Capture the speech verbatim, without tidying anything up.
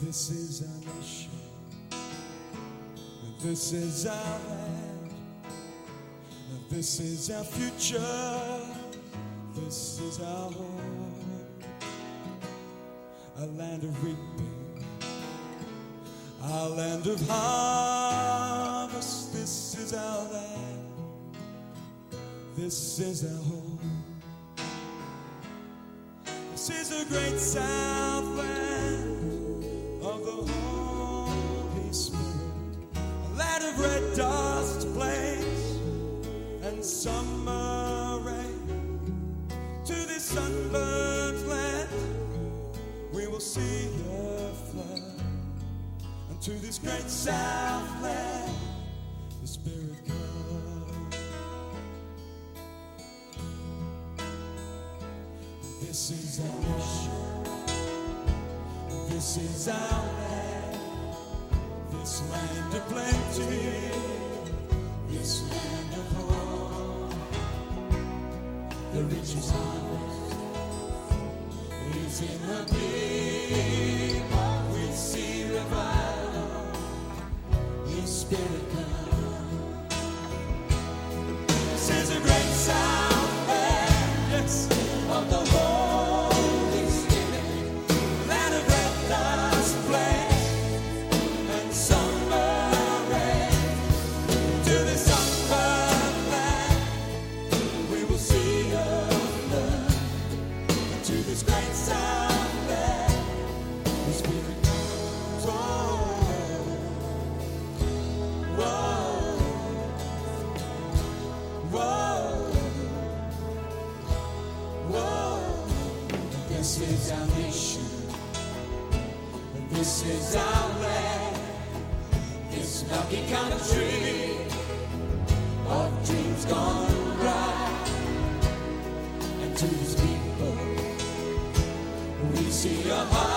This is our nation. This is our land. This is our future. This is our home. A land of reaping, our land of harvest. This is our land. This is our home. This is a great Southland of the Holy Spirit, a land of red dust plains and summer rain. To this sunburned land we will see a flood, and to this great Southland the Spirit comes. This is our nation. This is our land. This land of plenty. This land of hope. The richest harvest is in the people. We see revival. His Spirit come. This is a great Southland, yes, of the Holy Spirit, land of red dust plains and summer rain. To this sunburned land we will see a flood. To this great Southland the Spirit comes. Whoa, whoa, whoa, whoa. This is our nation. This is our land. This lucky country of dreams gone bright. And to these people we see a heart.